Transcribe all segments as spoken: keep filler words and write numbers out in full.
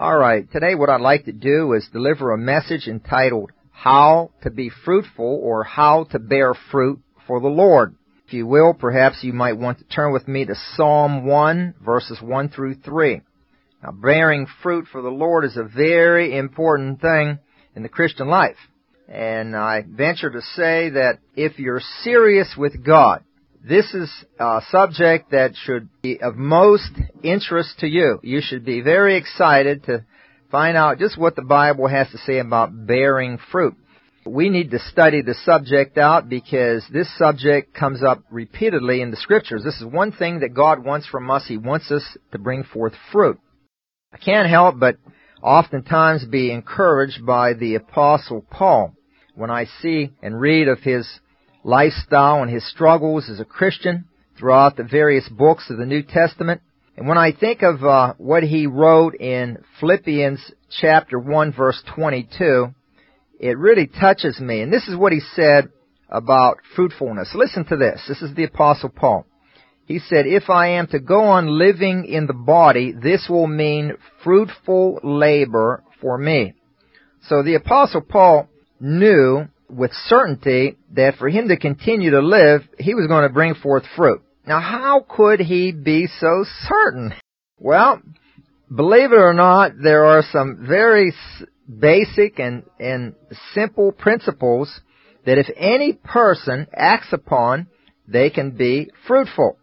All right, today what I'd like to do is deliver a message entitled, How to Be Fruitful, or How to Bear Fruit for the Lord. If you will, perhaps you might want to turn with me to Psalm one, verses one through three. Now, bearing fruit for the Lord is a very important thing in the Christian life. And I venture to say that if you're serious with God, this is a subject that should be of most interest to you. You should be very excited to find out just what the Bible has to say about bearing fruit. We need to study the subject out because this subject comes up repeatedly in the Scriptures. This is one thing that God wants from us. He wants us to bring forth fruit. I can't help but oftentimes be encouraged by the Apostle Paul when I see and read of his lifestyle and his struggles as a Christian throughout the various books of the New Testament. And when I think of uh, what he wrote in Philippians chapter one, verse twenty-two, it really touches me. And this is what he said about fruitfulness. Listen to this. This is the Apostle Paul. He said, "If I am to go on living in the body, this will mean fruitful labor for me." So the Apostle Paul knew with certainty that for him to continue to live, he was going to bring forth fruit. Now, how could he be so certain? Well, believe it or not, there are some very basic and, and simple principles that if any person acts upon, they can be fruitful.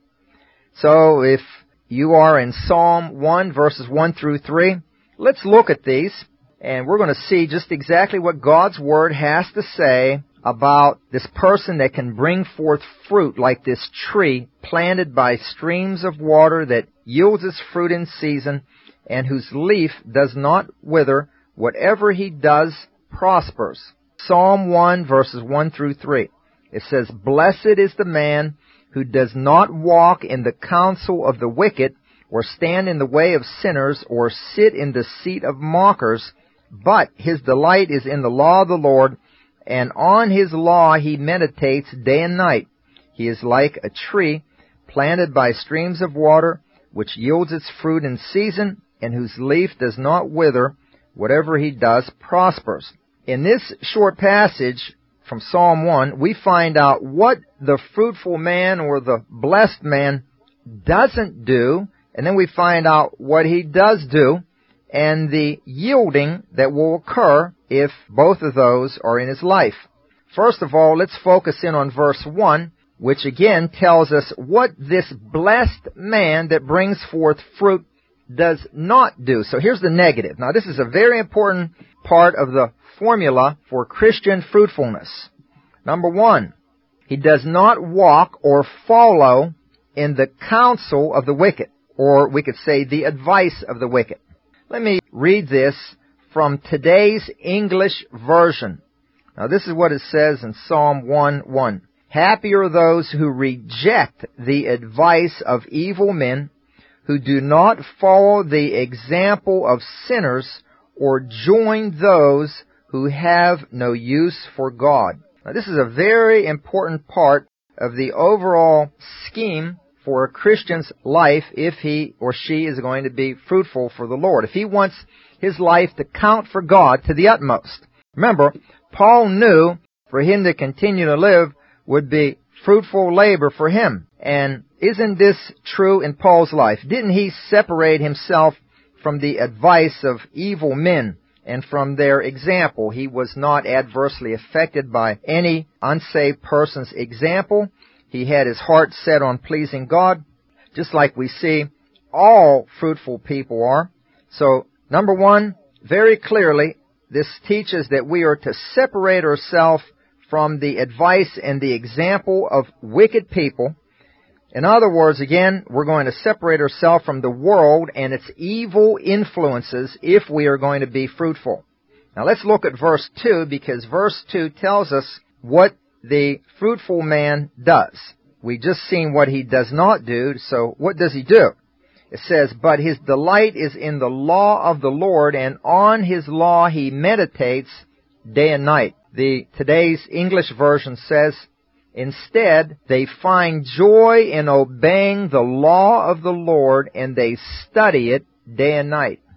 So if you are in Psalm one, verses one through three, let's look at these. And we're going to see just exactly what God's Word has to say about this person that can bring forth fruit like this tree planted by streams of water that yields its fruit in season and whose leaf does not wither. Whatever he does prospers. Psalm one, verses one through three. It says, "Blessed is the man who does not walk in the counsel of the wicked, or stand in the way of sinners, or sit in the seat of mockers, but his delight is in the law of the Lord, and on his law he meditates day and night. He is like a tree planted by streams of water, which yields its fruit in season, and whose leaf does not wither. Whatever he does prospers." In this short passage from Psalm one, we find out what the fruitful man or the blessed man doesn't do, and then we find out what he does do, and the yielding that will occur if both of those are in his life. First of all, let's focus in on verse one, which again tells us what this blessed man that brings forth fruit does not do. So here's the negative. Now this is a very important part of the formula for Christian fruitfulness. Number one, he does not walk or follow in the counsel of the wicked, or we could say the advice of the wicked. Let me read this from today's English version. Now this is what it says in Psalm one one. "Happy are those who reject the advice of evil men, who do not follow the example of sinners, or join those who have no use for God." Now this is a very important part of the overall scheme for a Christian's life if he or she is going to be fruitful for the Lord. If he wants his life to count for God to the utmost. Remember, Paul knew for him to continue to live would be fruitful labor for him. And isn't this true in Paul's life? Didn't he separate himself from the advice of evil men and from their example? He was not adversely affected by any unsaved person's example. He had his heart set on pleasing God, just like we see all fruitful people are. So, number one, very clearly, this teaches that we are to separate ourselves from the advice and the example of wicked people. In other words, again, we're going to separate ourselves from the world and its evil influences if we are going to be fruitful. Now let's look at verse two, because verse two tells us what the fruitful man does. We just seen what he does not do, so what does he do? It says, "But his delight is in the law of the Lord, and on his law he meditates day and night." The today's English version says, "Instead, they find joy in obeying the law of the Lord, and they study it day and night."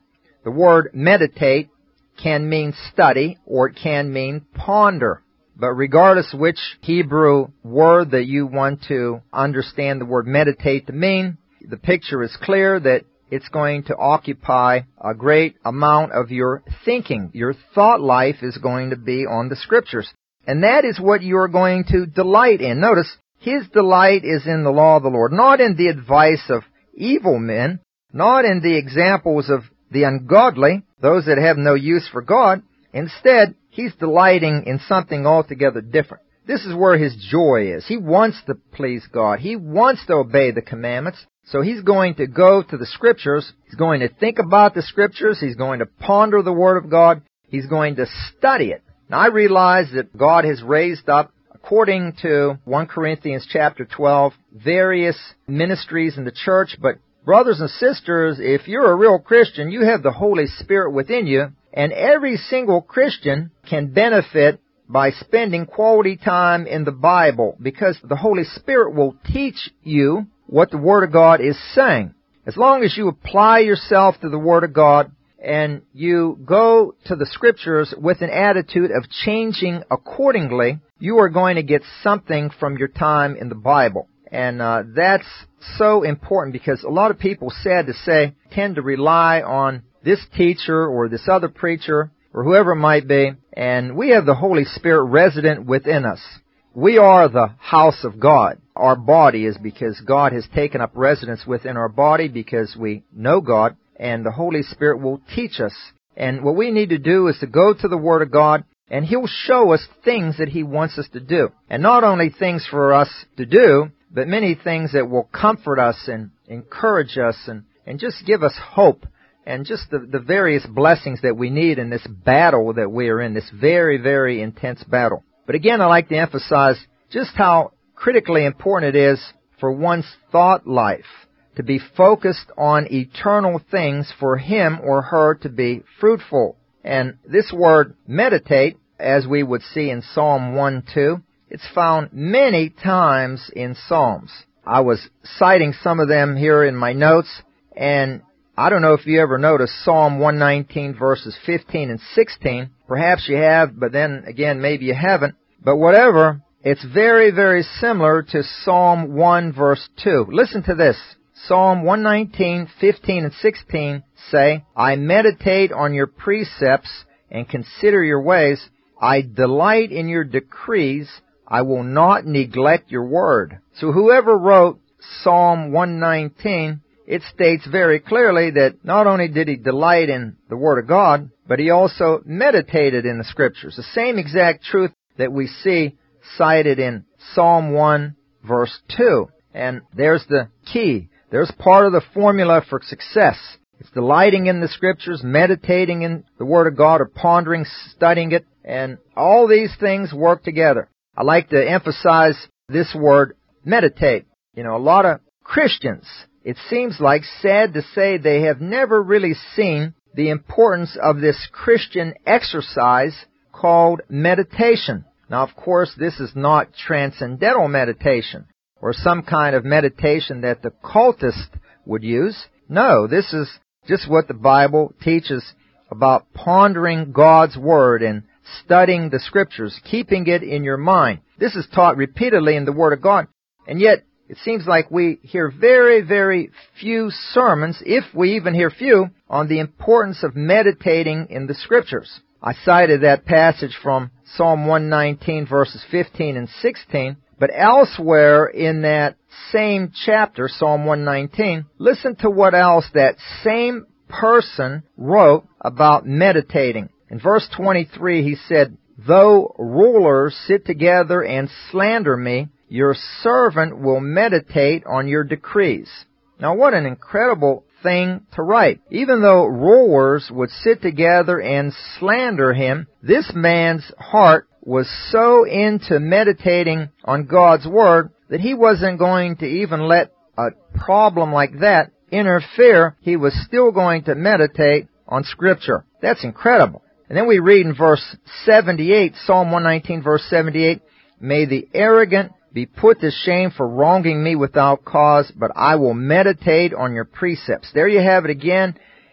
The word meditate can mean study or it can mean ponder. But regardless which Hebrew word that you want to understand the word meditate to mean, the picture is clear that it's going to occupy a great amount of your thinking. Your thought life is going to be on the Scriptures. And that is what you are going to delight in. Notice, his delight is in the law of the Lord, not in the advice of evil men, not in the examples of the ungodly, those that have no use for God. Instead, he's delighting in something altogether different. This is where his joy is. He wants to please God. He wants to obey the commandments. So he's going to go to the Scriptures. He's going to think about the Scriptures. He's going to ponder the Word of God. He's going to study it. Now, I realize that God has raised up, according to First Corinthians chapter twelve, various ministries in the church. But brothers and sisters, if you're a real Christian, you have the Holy Spirit within you. And every single Christian can benefit by spending quality time in the Bible, because the Holy Spirit will teach you what the Word of God is saying. As long as you apply yourself to the Word of God and you go to the Scriptures with an attitude of changing accordingly, you are going to get something from your time in the Bible. And uh, that's so important, because a lot of people, sad to say, tend to rely on this teacher or this other preacher or whoever it might be, and we have the Holy Spirit resident within us. We are the house of God. Our body is because God has taken up residence within our body, because we know God, and the Holy Spirit will teach us. And what we need to do is to go to the Word of God, and He'll show us things that He wants us to do. And not only things for us to do, but many things that will comfort us and encourage us and, and just give us hope, and just the, the various blessings that we need in this battle that we are in, this very, very intense battle. But again, I like to emphasize just how critically important it is for one's thought life to be focused on eternal things, for him or her to be fruitful. And this word meditate, as we would see in Psalm one two, it's found many times in Psalms. I was citing some of them here in my notes, and I don't know if you ever noticed Psalm one nineteen verses fifteen and sixteen. Perhaps you have, but then again, maybe you haven't. But whatever, it's very, very similar to Psalm one verse two. Listen to this. Psalm one nineteen, fifteen and sixteen say, I meditate on your precepts and consider your ways. I delight in your decrees. I will not neglect your word. So whoever wrote Psalm one nineteen, it states very clearly that not only did he delight in the Word of God, but he also meditated in the Scriptures. The same exact truth that we see cited in Psalm one verse two. And there's the key. There's part of the formula for success. It's delighting in the Scriptures, meditating in the Word of God, or pondering, studying it, and all these things work together. I like to emphasize this word, meditate. You know, a lot of Christians, it seems like, sad to say, they have never really seen the importance of this Christian exercise called meditation. Now, of course, this is not transcendental meditation or some kind of meditation that the cultist would use. No, this is just what the Bible teaches about pondering God's Word and studying the Scriptures, keeping it in your mind. This is taught repeatedly in the Word of God, and yet it seems like we hear very, very few sermons, if we even hear few, on the importance of meditating in the Scriptures. I cited that passage from Psalm one nineteen, verses fifteen and sixteen, but elsewhere in that same chapter, Psalm one nineteen, listen to what else that same person wrote about meditating. In verse twenty-three, he said, Though rulers sit together and slander me, your servant will meditate on your decrees. Now, what an incredible thing to write. Even though rulers would sit together and slander him, this man's heart was so into meditating on God's Word that he wasn't going to even let a problem like that interfere. He was still going to meditate on Scripture. That's incredible. And then we read in verse seventy-eight, Psalm one nineteen, verse seventy-eight, May the arrogant be put to shame for wronging me without cause, but I will meditate on your precepts. There you have it again.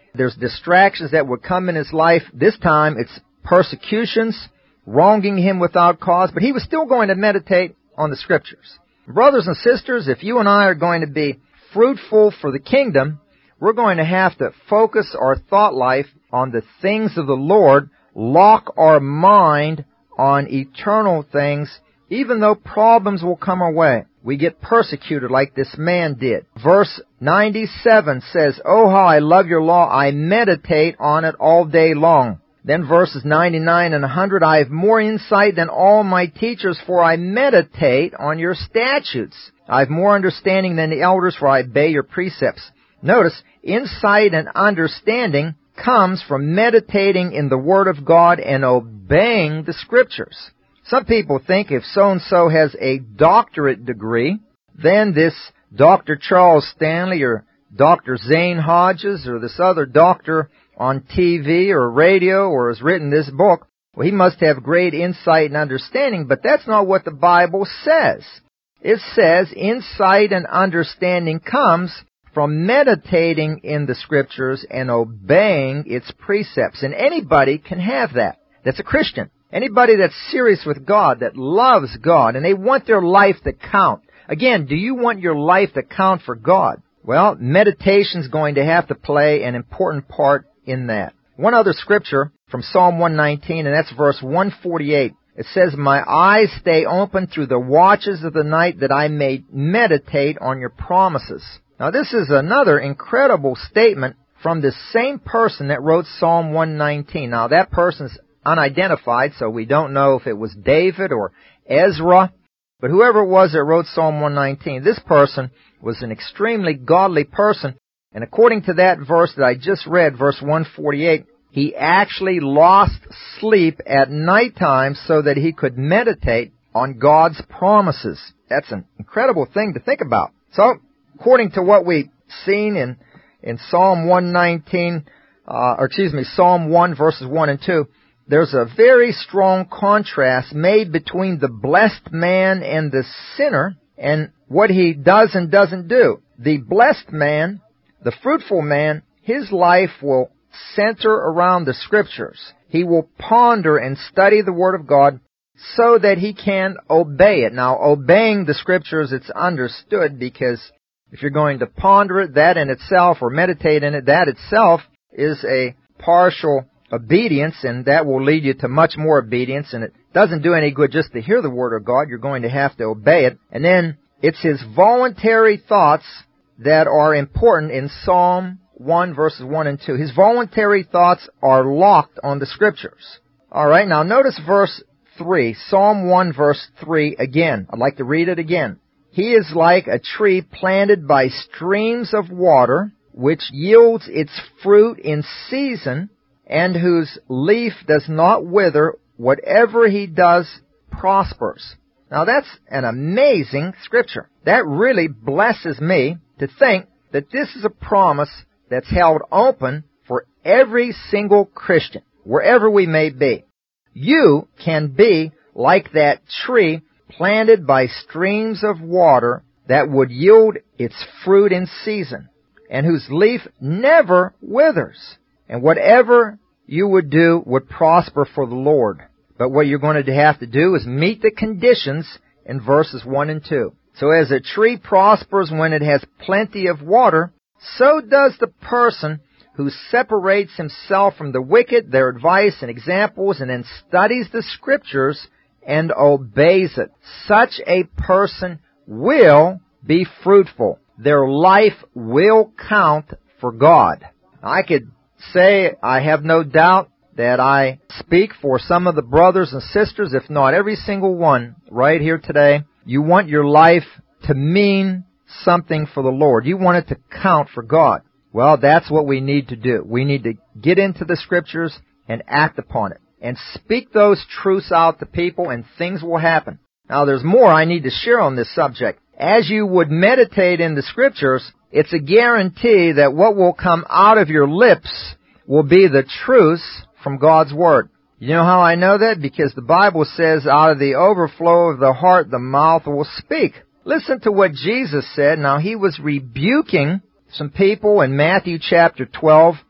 There's distractions that would come in his life. This time it's persecutions, wronging him without cause, but he was still going to meditate on the Scriptures. Brothers and sisters, if you and I are going to be fruitful for the kingdom, we're going to have to focus our thought life on the things of the Lord, lock our mind on eternal things, even though problems will come our way. We get persecuted like this man did. Verse ninety-seven says, "Oh, how I love your law. I meditate on it all day long." Then verses ninety-nine and one hundred, "I have more insight than all my teachers, for I meditate on your statutes. I have more understanding than the elders, for I obey your precepts." Notice, insight and understanding comes from meditating in the Word of God and obeying the Scriptures. Some people think if so-and-so has a doctorate degree, then this Doctor Charles Stanley or Doctor Zane Hodges or this other doctor on T V or radio or has written this book, well, he must have great insight and understanding, but that's not what the Bible says. It says insight and understanding comes from meditating in the Scriptures and obeying its precepts. And anybody can have that. That's a Christian. Anybody that's serious with God, that loves God, and they want their life to count. Again, do you want your life to count for God? Well, meditation's going to have to play an important part in that. One other scripture from Psalm one nineteen, and that's verse one forty-eight. It says, "My eyes stay open through the watches of the night, that I may meditate on your promises." Now, this is another incredible statement from the same person that wrote Psalm one nineteen. Now, that person's unidentified, so we don't know if it was David or Ezra, but whoever it was that wrote Psalm one nineteen, this person was an extremely godly person, and according to that verse that I just read, verse one forty-eight, he actually lost sleep at nighttime so that he could meditate on God's promises. That's an incredible thing to think about. So, according to what we've seen in, in Psalm one nineteen, uh, or excuse me, Psalm one verses one and two, there's a very strong contrast made between the blessed man and the sinner and what he does and doesn't do. The blessed man, the fruitful man, his life will center around the Scriptures. He will ponder and study the Word of God so that he can obey it. Now, obeying the Scriptures, it's understood, because if you're going to ponder it, that in itself, or meditate in it, that itself is a partial obedience, and that will lead you to much more obedience, and it doesn't do any good just to hear the Word of God. You're going to have to obey it. And then it's his voluntary thoughts that are important in Psalm one verses one and two. His voluntary thoughts are locked on the Scriptures. Alright, now notice verse three, Psalm one verse three again. I'd like to read it again. "He is like a tree planted by streams of water, which yields its fruit in season, and whose leaf does not wither. Whatever he does prospers." Now that's an amazing scripture. That really blesses me to think that this is a promise that's held open for every single Christian, wherever we may be. You can be like that tree planted by streams of water that would yield its fruit in season, and whose leaf never withers. And whatever you would do would prosper for the Lord. But what you're going to have to do is meet the conditions in verses one and two. "So as a tree prospers when it has plenty of water, so does the person who separates himself from the wicked, their advice and examples, and then studies the Scriptures and obeys it. Such a person will be fruitful. Their life will count for God." I could say I have no doubt that I speak for some of the brothers and sisters, if not every single one, right here today. You want your life to mean something for the Lord. You want it to count for God. Well, that's what we need to do. We need to get into the Scriptures and act upon it, and speak those truths out to people, and things will happen. Now, there's more I need to share on this subject. As you would meditate in the Scriptures, it's a guarantee that what will come out of your lips will be the truths from God's Word. You know how I know that? Because the Bible says, out of the overflow of the heart, the mouth will speak. Listen to what Jesus said. Now, he was rebuking some people in Matthew chapter twelve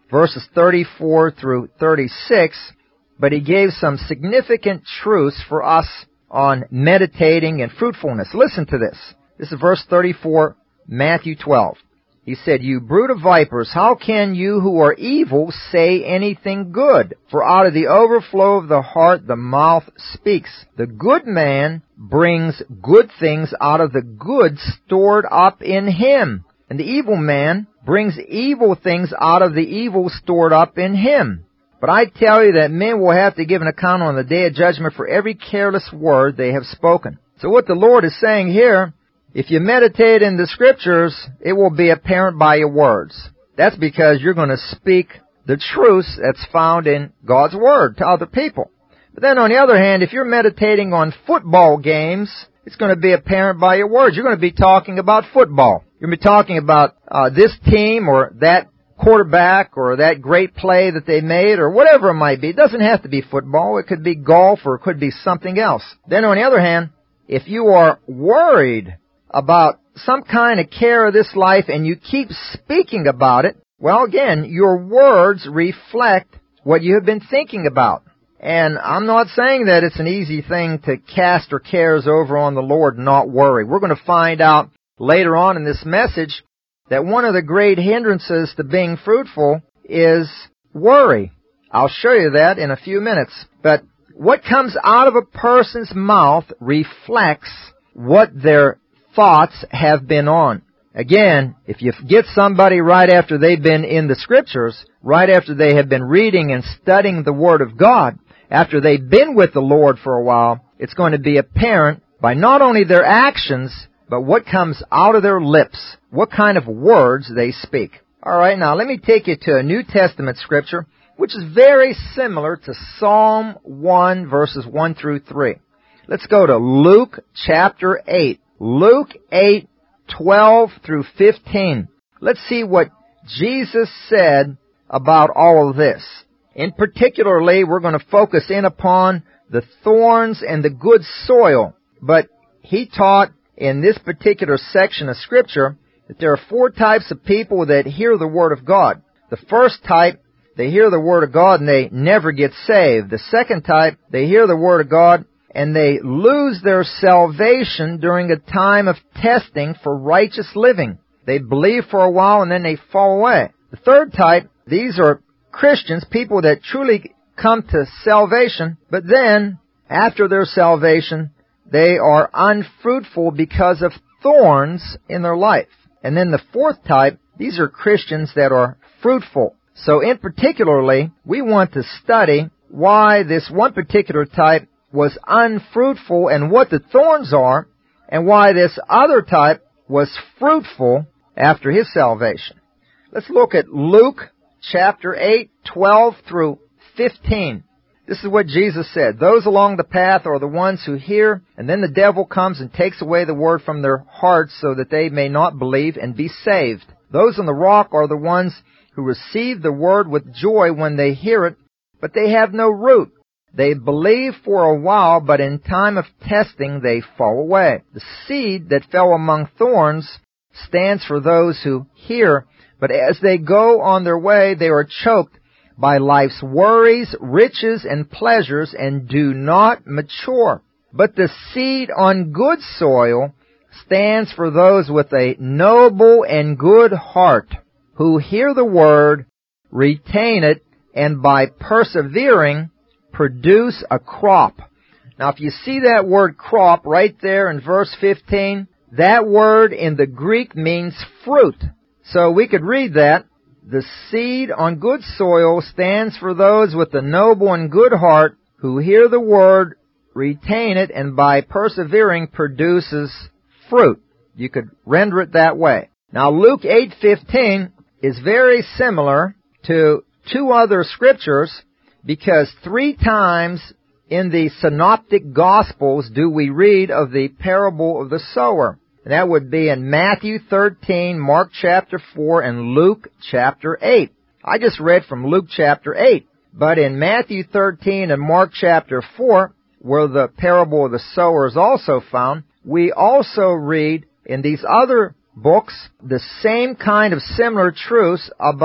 verses thirty-four through thirty-six, but he gave some significant truths for us on meditating and fruitfulness. Listen to this. This is verse thirty-four, Matthew twelve. He said, "You brood of vipers, how can you who are evil say anything good? For out of the overflow of the heart the mouth speaks. The good man brings good things out of the good stored up in him, and the evil man brings evil things out of the evil stored up in him. But I tell you that men will have to give an account on the day of judgment for every careless word they have spoken." So what the Lord is saying here, if you meditate in the Scriptures, it will be apparent by your words. That's because you're going to speak the truths that's found in God's Word to other people. But then on the other hand, if you're meditating on football games, it's going to be apparent by your words. You're going to be talking about football. You're going to be talking about uh, this team or that quarterback or that great play that they made or whatever it might be. It doesn't have to be football. It could be golf or it could be something else. Then on the other hand, if you are worried about some kind of care of this life and you keep speaking about it, well, again, your words reflect what you have been thinking about. And I'm not saying that it's an easy thing to cast our cares over on the Lord and not worry. We're going to find out later on in this message that one of the great hindrances to being fruitful is worry. I'll show you that in a few minutes. But what comes out of a person's mouth reflects what their thoughts have been on. Again, if you get somebody right after they've been in the Scriptures, right after they have been reading and studying the Word of God, after they've been with the Lord for a while, it's going to be apparent by not only their actions, but what comes out of their lips, what kind of words they speak. All right, now let me take you to a New Testament Scripture, which is very similar to Psalm one, verses one through three. Let's go to Luke chapter eight. Luke eight, twelve through fifteen. Let's see what Jesus said about all of this. In particularly, we're going to focus in upon the thorns and the good soil. But he taught in this particular section of Scripture that there are four types of people that hear the Word of God. The first type, they hear the Word of God and they never get saved. The second type, they hear the Word of God and they lose their salvation during a time of testing for righteous living. They believe for a while and then they fall away. The third type, these are Christians, people that truly come to salvation, but then, after their salvation, they are unfruitful because of thorns in their life. And then the fourth type, these are Christians that are fruitful. So in particularly, we want to study why this one particular type was unfruitful and what the thorns are, and why this other type was fruitful after his salvation. Let's look at Luke chapter eight, twelve through fifteen. This is what Jesus said. "Those along the path are the ones who hear, and then the devil comes and takes away the word from their hearts so that they may not believe and be saved. Those on the rock are the ones who receive the word with joy when they hear it, but they have no root. They believe for a while, but in time of testing they fall away. The seed that fell among thorns stands for those who hear, but as they go on their way, they are choked by life's worries, riches, and pleasures, and do not mature. But the seed on good soil stands for those with a noble and good heart, who hear the word, retain it, and by persevering, produce a crop." Now, if you see that word crop right there in verse fifteen, that word in the Greek means fruit. So we could read that. The seed on good soil stands for those with a noble and good heart who hear the word, retain it, and by persevering produces fruit. You could render it that way. Now Luke eight fifteen is very similar to two other scriptures because three times in the synoptic gospels do we read of the parable of the sower. And that would be in Matthew thirteen, Mark chapter four, and Luke chapter eight. I just read from Luke chapter eight. But in Matthew thirteen and Mark chapter four, where the parable of the sower is also found, we also read in these other books the same kind of similar truths about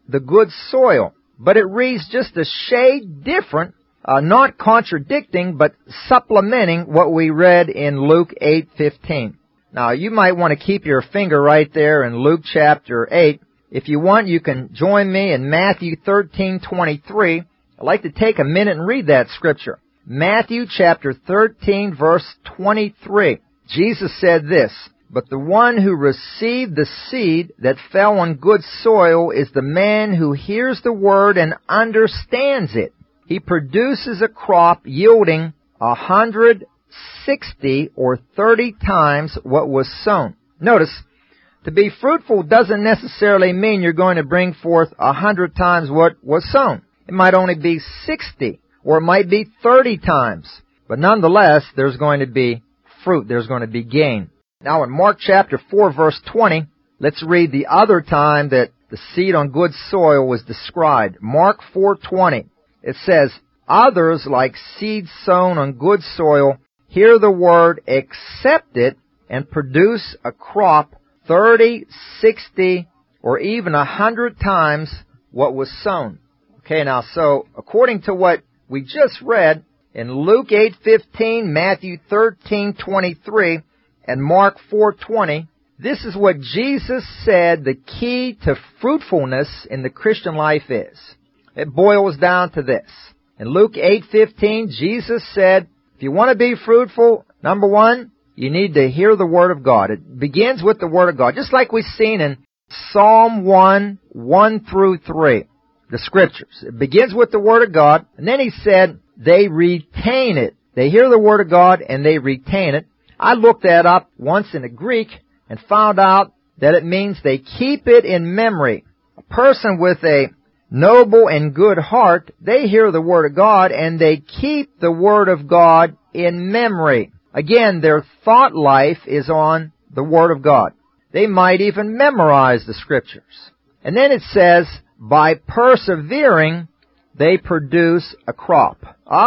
the good soil. But it reads just a shade different, uh, not contradicting, but supplementing what we read in Luke eight fifteen. Now, you might want to keep your finger right there in Luke chapter eight. If you want, you can join me in Matthew thirteen twenty-three. I'd like to take a minute and read that scripture. Matthew chapter thirteen, verse twenty-three. Jesus said this, "But the one who received the seed that fell on good soil is the man who hears the word and understands it. He produces a crop yielding a hundred, sixty, or thirty times what was sown." Notice, to be fruitful doesn't necessarily mean you're going to bring forth a hundred times what was sown. It might only be sixty, or it might be thirty times. But nonetheless, there's going to be fruit. There's going to be gain. Now in Mark chapter four, verse twenty, let's read the other time that the seed on good soil was described. Mark four twenty. It says, "Others, like seed sown on good soil, hear the word, accept it, and produce a crop thirty, sixty, or even a hundred times what was sown." Okay, now, so, according to what we just read in Luke eight fifteen, Matthew thirteen twenty-three, and Mark four twenty, this is what Jesus said the key to fruitfulness in the Christian life is. It boils down to this. In Luke eight fifteen, Jesus said, if you want to be fruitful, number one, you need to hear the Word of God. It begins with the Word of God, just like we've seen in Psalm one, one through three, the Scriptures. It begins with the Word of God, and then he said, they retain it. They hear the Word of God, and they retain it. I looked that up once in the Greek, and found out that it means they keep it in memory. A person with a noble and good heart, they hear the Word of God, and they keep the Word of God in memory. Again, their thought life is on the Word of God. They might even memorize the Scriptures. And then it says, by persevering, they produce a crop.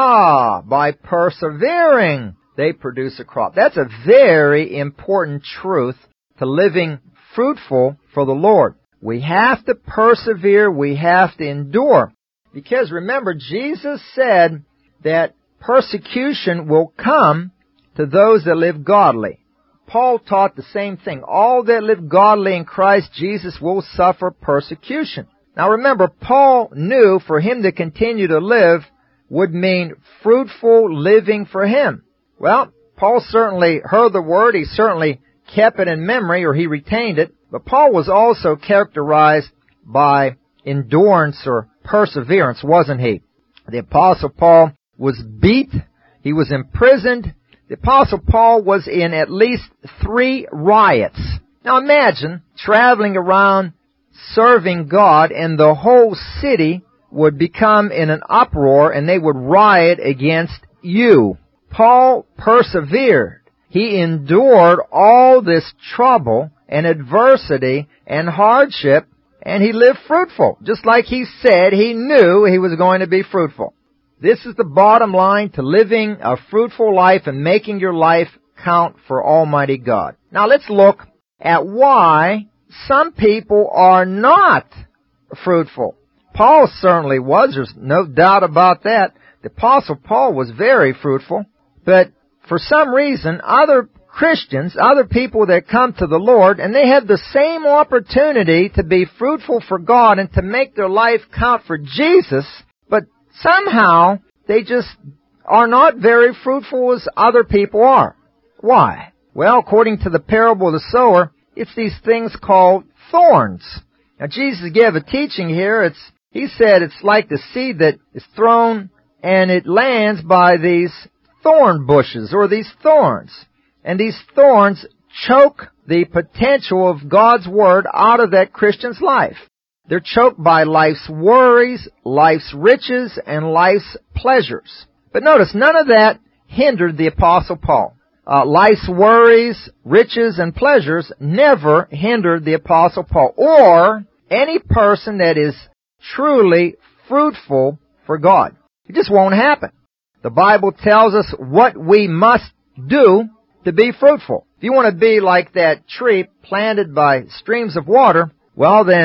Ah, by persevering, they produce a crop. That's a very important truth to living fruitful for the Lord. We have to persevere, we have to endure. Because remember, Jesus said that persecution will come to those that live godly. Paul taught the same thing. All that live godly in Christ Jesus will suffer persecution. Now remember, Paul knew for him to continue to live would mean fruitful living for him. Well, Paul certainly heard the word, he certainly kept it in memory, or he retained it, but Paul was also characterized by endurance or perseverance, wasn't he? The Apostle Paul was beat, he was imprisoned. The Apostle Paul was in at least three riots. Now imagine traveling around serving God, and the whole city would become in an uproar, and they would riot against you. Paul persevered. He endured all this trouble and adversity and hardship, and he lived fruitful. Just like he said he knew he was going to be fruitful. This is the bottom line to living a fruitful life and making your life count for Almighty God. Now let's look at why some people are not fruitful. Paul certainly was. There's no doubt about that. The Apostle Paul was very fruitful. But for some reason, other Christians, other people that come to the Lord, and they have the same opportunity to be fruitful for God and to make their life count for Jesus, but somehow they just are not very fruitful as other people are. Why? Well, according to the parable of the sower, it's these things called thorns. Now Jesus gave a teaching here. It's, he said it's like the seed that is thrown and it lands by these thorn bushes or these thorns. And these thorns choke the potential of God's Word out of that Christian's life. They're choked by life's worries, life's riches, and life's pleasures. But notice, none of that hindered the Apostle Paul. Uh, life's worries, riches, and pleasures never hindered the Apostle Paul, or any person that is truly fruitful for God. It just won't happen. The Bible tells us what we must do to be fruitful. If you want to be like that tree planted by streams of water, well then,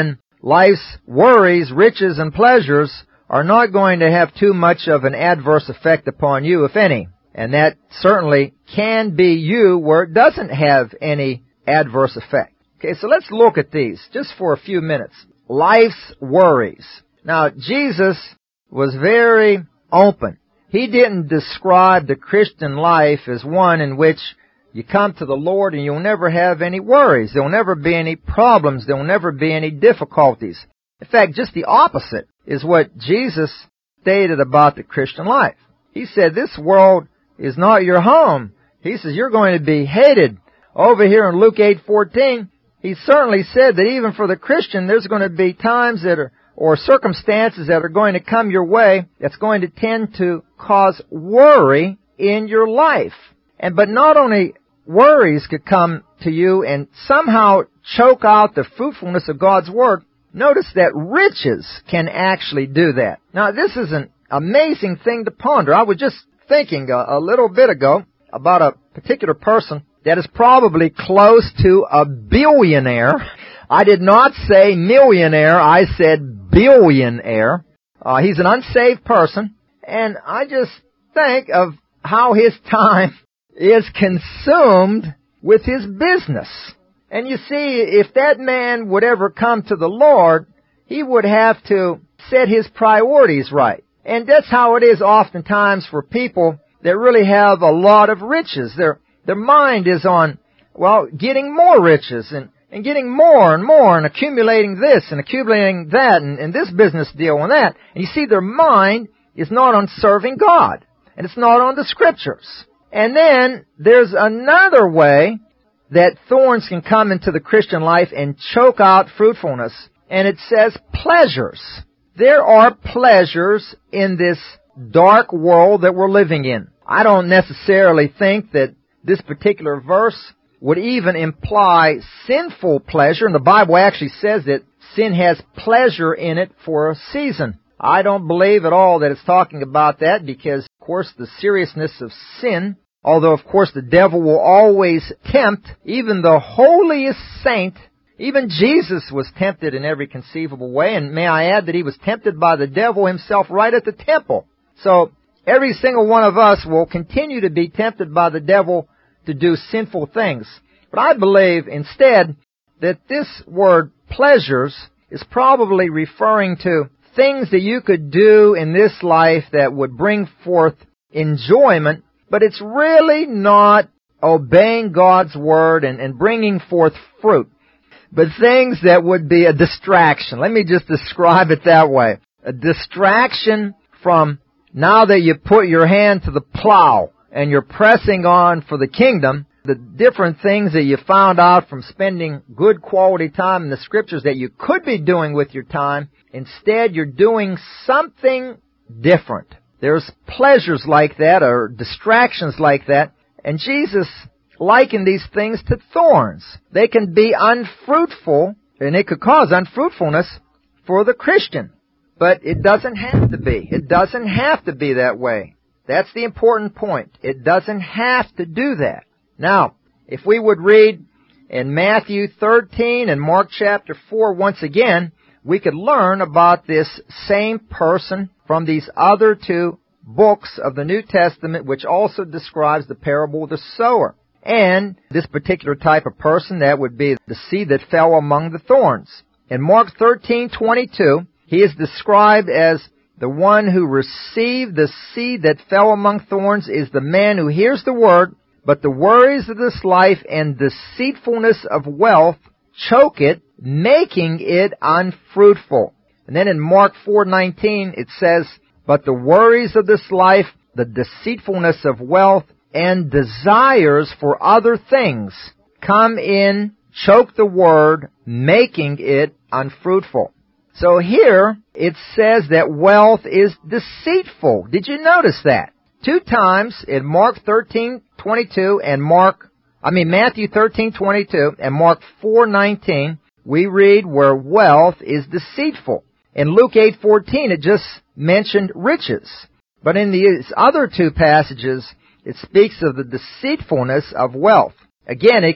life's worries, riches, and pleasures are not going to have too much of an adverse effect upon you, if any. And that certainly can be you where it doesn't have any adverse effect. Okay, so let's look at these just for a few minutes. Life's worries. Now, Jesus was very open. He didn't describe the Christian life as one in which you come to the Lord and you'll never have any worries. There'll never be any problems. There'll never be any difficulties. In fact, just the opposite is what Jesus stated about the Christian life. He said, this world is not your home. He says, you're going to be hated. Over here in Luke eight fourteen, he certainly said that even for the Christian, there's going to be times that are, or circumstances that are going to come your way that's going to tend to cause worry in your life. And but not only worries could come to you and somehow choke out the fruitfulness of God's Word, notice that riches can actually do that. Now, this is an amazing thing to ponder. I was just thinking a, a little bit ago about a particular person that is probably close to a billionaire. I did not say millionaire, I said billionaire. Uh, he's an unsaved person, and I just think of how his time is consumed with his business. And you see, if that man would ever come to the Lord, he would have to set his priorities right. And that's how it is oftentimes for people that really have a lot of riches. Their, their mind is on, well, getting more riches and, and getting more and more and accumulating this and accumulating that and, and this business deal and that. And you see, their mind is not on serving God. And it's not on the Scriptures. And then there's another way that thorns can come into the Christian life and choke out fruitfulness. And it says pleasures. There are pleasures in this dark world that we're living in. I don't necessarily think that this particular verse would even imply sinful pleasure. And the Bible actually says that sin has pleasure in it for a season. I don't believe at all that it's talking about that because, of course, the seriousness of sin, although, of course, the devil will always tempt even the holiest saint. Even Jesus was tempted in every conceivable way, and may I add that he was tempted by the devil himself right at the temple. So, every single one of us will continue to be tempted by the devil to do sinful things. But I believe instead that this word pleasures is probably referring to things that you could do in this life that would bring forth enjoyment, but it's really not obeying God's Word and, and bringing forth fruit, but things that would be a distraction. Let me just describe it that way. A distraction from now that you put your hand to the plow and you're pressing on for the kingdom, the different things that you found out from spending good quality time in the Scriptures that you could be doing with your time, instead you're doing something different. There's pleasures like that or distractions like that, and Jesus likened these things to thorns. They can be unfruitful, and it could cause unfruitfulness for the Christian. But it doesn't have to be. It doesn't have to be that way. That's the important point. It doesn't have to do that. Now, if we would read in Matthew thirteen and Mark chapter four once again, we could learn about this same person from these other two books of the New Testament, which also describes the parable of the sower. And this particular type of person, that would be the seed that fell among the thorns. In Mark thirteen twenty-two, he is described as the one who received the seed that fell among thorns is the man who hears the word, but the worries of this life and deceitfulness of wealth choke it, making it unfruitful. And then in Mark four nineteen it says, but the worries of this life, the deceitfulness of wealth, and desires for other things come in, choke the word, making it unfruitful. So here it says that wealth is deceitful. Did you notice that? Two times in Mark thirteen twenty-two and Mark, I mean Matthew thirteen twenty-two and Mark four nineteen, we read where wealth is deceitful. In Luke eight fourteen, it just mentioned riches. But in these other two passages, it speaks of the deceitfulness of wealth. Again, it could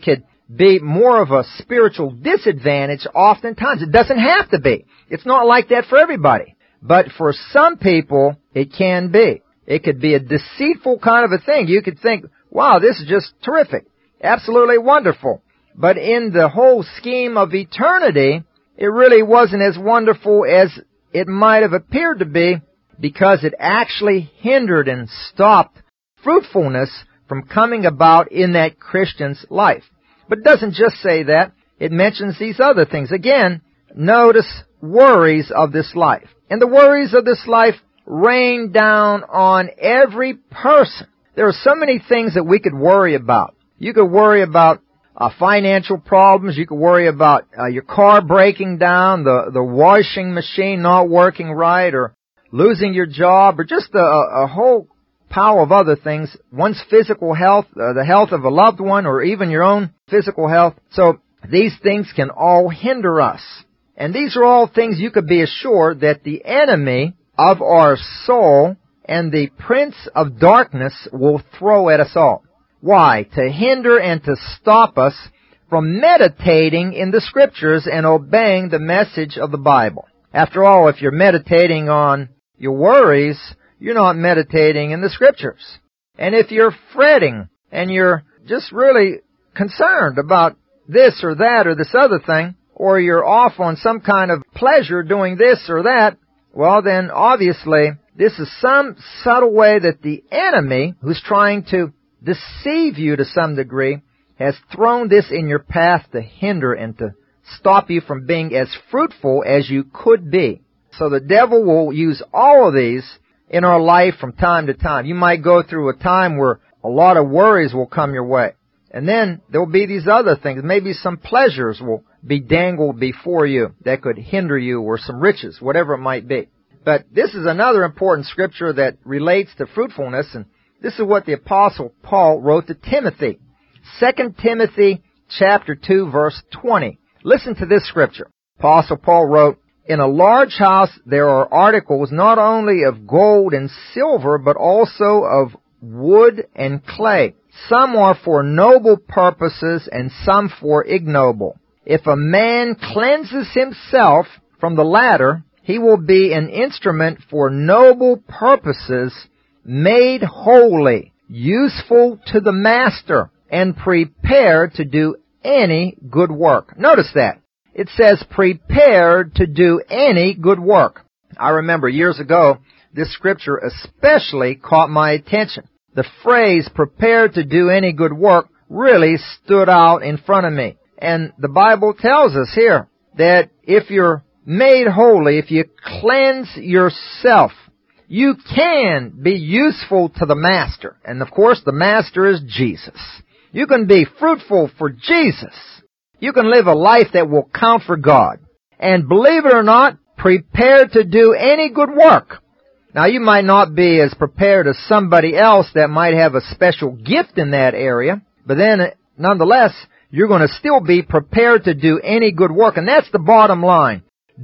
be more of a spiritual disadvantage oftentimes. It doesn't have to be. It's not like that for everybody. But for some people, it can be. It could be a deceitful kind of a thing. You could think, wow, this is just terrific. Absolutely wonderful. But in the whole scheme of eternity, it really wasn't as wonderful as it might have appeared to be, because it actually hindered and stopped fruitfulness from coming about in that Christian's life. But it doesn't just say that. It mentions these other things. Again, notice worries of this life. And the worries of this life rain down on every person. There are so many things that we could worry about. You could worry about uh, financial problems. You could worry about uh, your car breaking down, the, the washing machine not working right, or losing your job, or just a, a whole pile of other things. One's physical health, uh, the health of a loved one, or even your own physical health. So these things can all hinder us. And these are all things you could be assured that the enemy of our soul and the prince of darkness will throw at us all. Why? To hinder and to stop us from meditating in the Scriptures and obeying the message of the Bible. After all, if you're meditating on your worries, you're not meditating in the Scriptures. And if you're fretting and you're just really concerned about this or that or this other thing, or you're off on some kind of pleasure doing this or that, well then obviously this is some subtle way that the enemy, who's trying to deceive you to some degree, has thrown this in your path to hinder and to stop you from being as fruitful as you could be. So the devil will use all of these in our life from time to time. You might go through a time where a lot of worries will come your way. And then there will be these other things. Maybe some pleasures will be dangled before you that could hinder you, or some riches, whatever it might be. But this is another important scripture that relates to fruitfulness, and this is what the Apostle Paul wrote to Timothy. Second Timothy chapter two, verse twenty. Listen to this scripture. Apostle Paul wrote, "In a large house there are articles not only of gold and silver, but also of wood and clay. Some are for noble purposes and some for ignoble. If a man cleanses himself from the latter, he will be an instrument for noble purposes, made holy, useful to the master, and prepared to do any good work." Notice that. It says prepared to do any good work. I remember years ago, this scripture especially caught my attention. The phrase prepared to do any good work really stood out in front of me. And the Bible tells us here that if you're made holy, if you cleanse yourself, you can be useful to the master. And of course, the master is Jesus. You can be fruitful for Jesus. You can live a life that will count for God. And believe it or not, prepared to do any good work. Now, you might not be as prepared as somebody else that might have a special gift in that area, but then, nonetheless, you're going to still be prepared to do any good work. And that's the bottom line.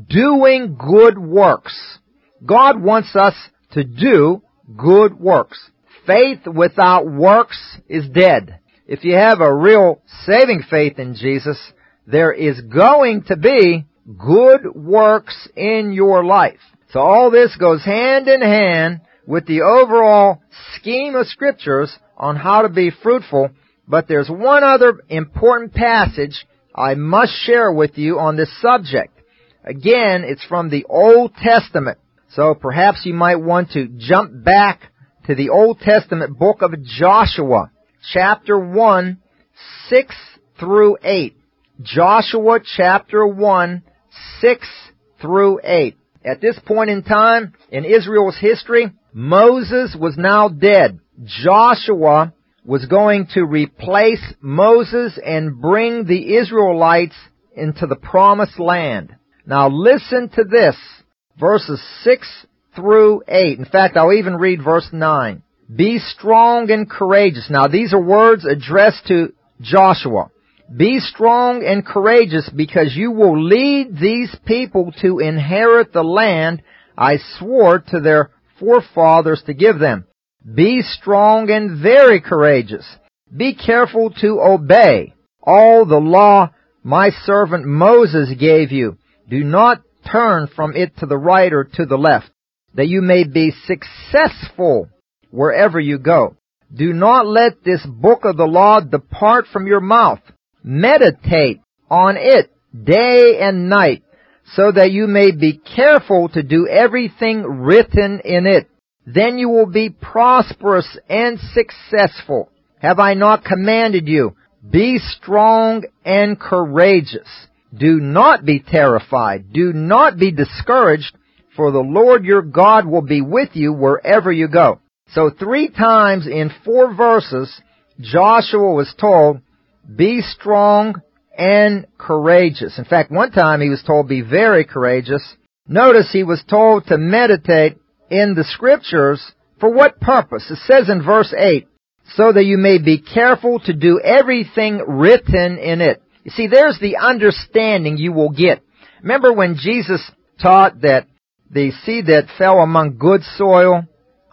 Doing good works. God wants us to do good works. Faith without works is dead. If you have a real saving faith in Jesus, there is going to be good works in your life. So all this goes hand in hand with the overall scheme of Scriptures on how to be fruitful. But there's one other important passage I must share with you on this subject. Again, it's from the Old Testament. So perhaps you might want to jump back to the Old Testament book of Joshua, chapter one, six through eight. Joshua chapter one, six through eight. At this point in time in Israel's history, Moses was now dead. Joshua was going to replace Moses and bring the Israelites into the promised land. Now listen to this, verses six through eight. In fact, I'll even read verse nine. "Be strong and courageous." Now these are words addressed to Joshua. "Be strong and courageous, because you will lead these people to inherit the land I swore to their forefathers to give them. Be strong and very courageous. Be careful to obey all the law my servant Moses gave you. Do not turn from it to the right or to the left, that you may be successful wherever you go. Do not let this book of the law depart from your mouth. Meditate on it day and night, so that you may be careful to do everything written in it. Then you will be prosperous and successful. Have I not commanded you? Be strong and courageous. Do not be terrified. Do not be discouraged, for the Lord your God will be with you wherever you go. So three times in four verses, Joshua was told, be strong and courageous. In fact, one time he was told, be very courageous. Notice he was told to meditate in the Scriptures. For what purpose? It says in verse eight, so that you may be careful to do everything written in it. You see, there's the understanding you will get. Remember when Jesus taught that the seed that fell among good soil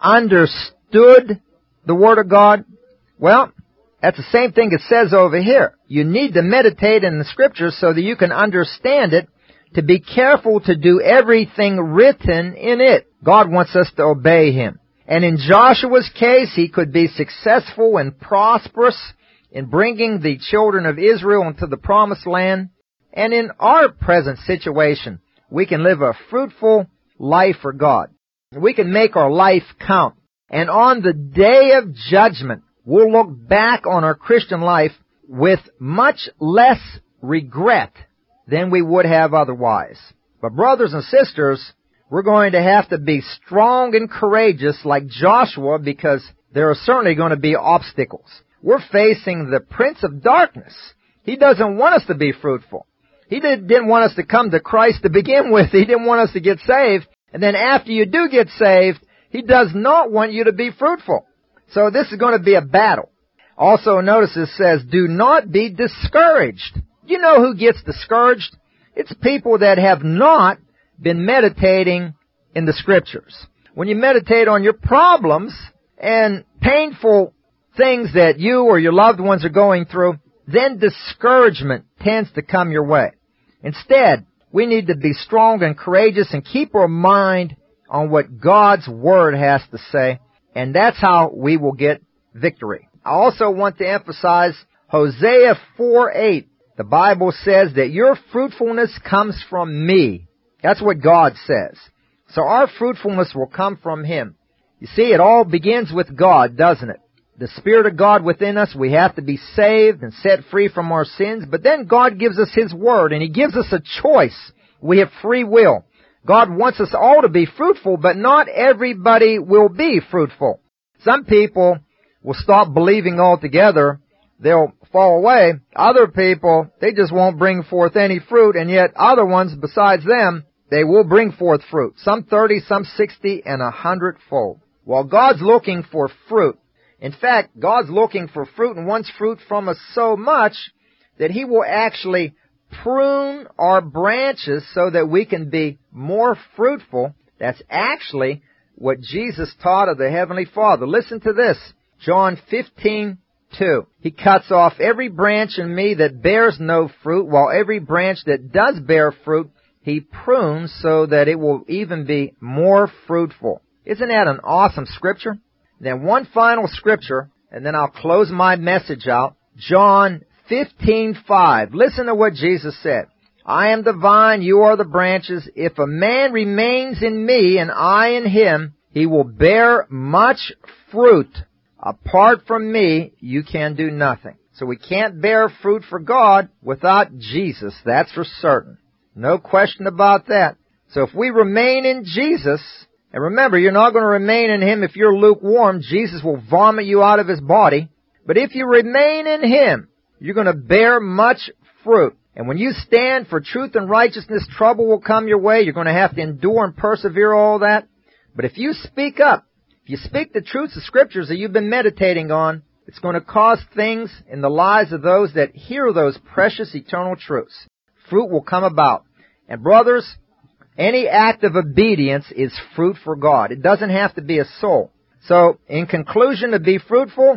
understood the Word of God? Well, that's the same thing it says over here. You need to meditate in the Scriptures so that you can understand it, to be careful to do everything written in it. God wants us to obey Him. And in Joshua's case, he could be successful and prosperous in bringing the children of Israel into the promised land. And in our present situation, we can live a fruitful life for God. We can make our life count. And on the day of judgment, we'll look back on our Christian life with much less regret than we would have otherwise. But brothers and sisters, we're going to have to be strong and courageous like Joshua, because there are certainly going to be obstacles. We're facing the Prince of Darkness. He doesn't want us to be fruitful. He did, didn't want us to come to Christ to begin with. He didn't want us to get saved. And then after you do get saved, He does not want you to be fruitful. So this is going to be a battle. Also notice it says, do not be discouraged. You know who gets discouraged? It's people that have not been meditating in the Scriptures. When you meditate on your problems and painful things that you or your loved ones are going through, then discouragement tends to come your way. Instead, we need to be strong and courageous and keep our mind on what God's Word has to say, and that's how we will get victory. I also want to emphasize Hosea four eight. The Bible says that your fruitfulness comes from me. That's what God says. So our fruitfulness will come from Him. You see, it all begins with God, doesn't it? The Spirit of God within us, we have to be saved and set free from our sins. But then God gives us His Word, and He gives us a choice. We have free will. God wants us all to be fruitful, but not everybody will be fruitful. Some people will stop believing altogether. They'll fall away. Other people, they just won't bring forth any fruit, and yet other ones besides them, they will bring forth fruit. Some thirty, some sixty, and a hundredfold. While God's looking for fruit, in fact, God's looking for fruit and wants fruit from us so much that He will actually prune our branches so that we can be more fruitful. That's actually what Jesus taught of the Heavenly Father. Listen to this. John fifteen two. He cuts off every branch in me that bears no fruit, while every branch that does bear fruit, He prunes so that it will even be more fruitful. Isn't that an awesome scripture? Then one final scripture, and then I'll close my message out. John fifteen five. Listen to what Jesus said. I am the vine, you are the branches. If a man remains in me and I in him, he will bear much fruit. Apart from me, you can do nothing. So we can't bear fruit for God without Jesus. That's for certain. No question about that. So if we remain in Jesus, and remember, you're not going to remain in Him if you're lukewarm. Jesus will vomit you out of His body. But if you remain in Him, you're going to bear much fruit. And when you stand for truth and righteousness, trouble will come your way. You're going to have to endure and persevere all that. But if you speak up, if you speak the truths of Scriptures that you've been meditating on, it's going to cause things in the lives of those that hear those precious eternal truths. Fruit will come about. And brothers, any act of obedience is fruit for God. It doesn't have to be a soul. So, in conclusion, to be fruitful,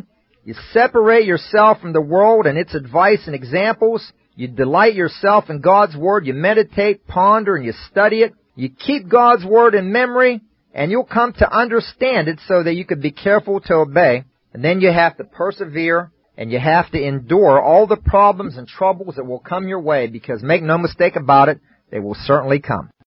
You separate yourself from the world and its advice and examples. You delight yourself in God's Word. You meditate, ponder, and you study it. You keep God's Word in memory, and you'll come to understand it so that you can be careful to obey. And then you have to persevere, and you have to endure all the problems and troubles that will come your way, because make no mistake about it, they will certainly come.